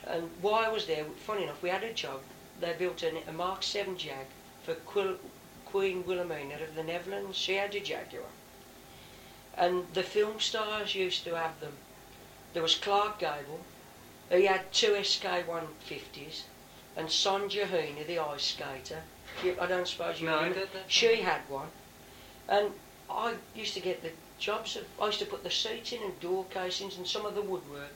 And while I was there, funny enough, we had a job. They built a Mark 7 Jag for Queen Wilhelmina of the Netherlands. She had a Jaguar. And the film stars used to have them. There was Clark Gable. He had two SK-150s. And Sonja Huni, the ice skater. I don't suppose you remember. She had one. And I used to get the jobs. I used to put the seats in and door casings and some of the woodwork.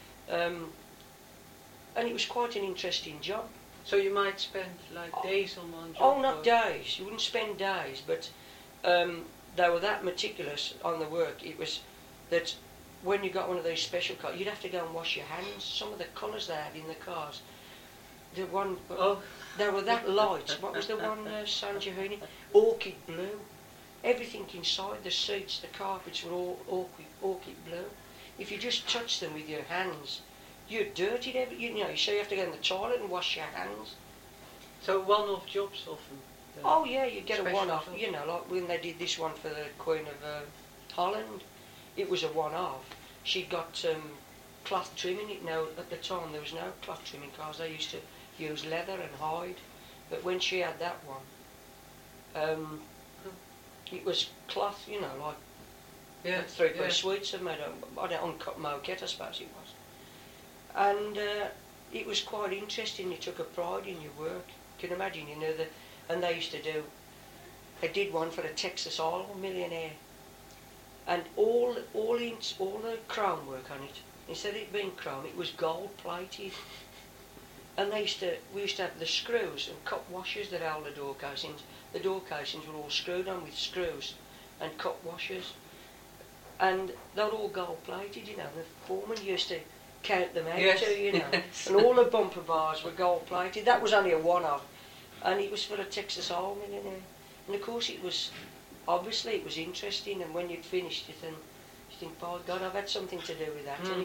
And it was quite an interesting job. So you might spend like days on one job? Oh, not days. You wouldn't spend days, but they were that meticulous on the work. It was that when you got one of these special cars, you'd have to go and wash your hands. Some of the colours they had in the cars, the one, they were that light. What was the one, Sonja Huni? Orchid blue. Everything inside, the seats, the carpets were all orchid blue. If you just touched them with your hands, you're dirtied everything. You know, so you have to go in the toilet and wash your hands. So one-off jobs often? Oh yeah, you get a one-off. You know, like when they did this one for the Queen of Holland, it was a one-off. She got cloth trimming. It now at the time there was no cloth trimming cars. They used to use leather and hide. But when she had that one, it was cloth. You know, like three-piece suites have made an uncut moquette, I suppose it was. And it was quite interesting. You took a pride in your work. You can imagine, you know, and they used to do. They did one for the Texas Oil millionaire, and all the chrome work on it. Instead of it being chrome, it was gold plated. And we used to have the screws and cup washers that held the door casings. The door casings were all screwed on with screws and cup washers, and they were all gold plated. You know, the foreman used to count them out too, you know. Yes. And all the bumper bars were gold plated. That was only a one-off, and it was for a Texas Oil millionaire. And of course it was, obviously it was interesting, and when you'd finished it and you think, by God, I've had something to do with that. And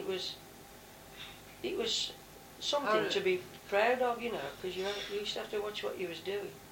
it was something to be proud of, you know, because you used to have to watch what you was doing.